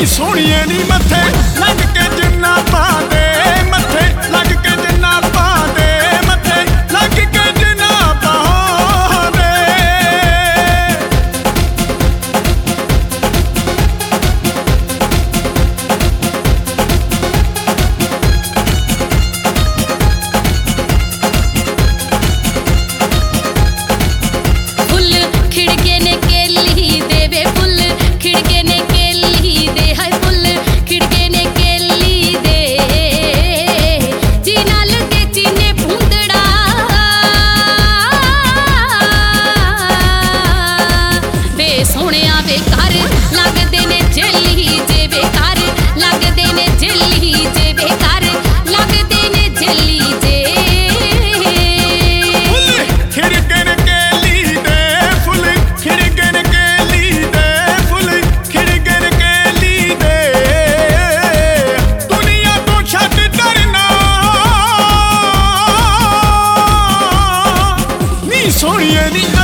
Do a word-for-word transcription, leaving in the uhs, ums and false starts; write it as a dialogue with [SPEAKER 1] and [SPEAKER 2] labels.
[SPEAKER 1] ਨੀ ਸੋਹਣੀਏ ਨੀ ਮੱਥੇ ਲੱਗ ਕੇ ਜਿੰਨਾ ਪਾਦੇ ਮੱਥੇ ਲੱਗ ਕੇ ਜਿੰਨਾ ਪਾਦੇ ਮੱਥੇ ਲੱਗ ਕੇ ਜਿੰਨਾ ਪਾਦੇ
[SPEAKER 2] ਫੁੱਲ ਖਿੜਕੇ ਨੇ ਕੇਲੀ ਦੇਵੇ ਫੁੱਲ ਖਿੜਕੇ ਨੇ ਕੇਲੀ ਦੇ ਹਾਏ ਫੁੱਲ ਖਿੜਕੇ ਨੇ ਕੇਲੀ ਦੇ ਜੀ ਨਾਲ ਕੇ ਚੀਨੇ ਭੁੰਦੜਾ ਵੇ ਸੋਹਣਿਆ ਵੇ ਘਰ ਲੱਗਦੇ ਨੇ ਜੇਲੀ ਜੇ ਵੇ ਘਰ ਲੱਗਦੇ ਨੇ ਜੇਲੀ ਜੇ ਵੇ ਘਰ ਲੱਗਦੇ ਨੇ ਜੇਲੀ ਜੇ
[SPEAKER 1] ਫੁੱਲ ਖਿੜਕੇ ਨੇ ਕੇਲੀ ਦੇ ਫੁੱਲ ਖਿੜਕੇ ਨੇ ਕੇਲੀ ਦੇ ਫੁੱਲ ਖਿੜਕੇ ਨੇ ਕੇਲੀ ਦੇ ਦੁਨੀਆ ਤੋਂ ਛੱਡ ਡਰਨਾ ਨੀ ਸੋਹਣੀਏ ਨੀ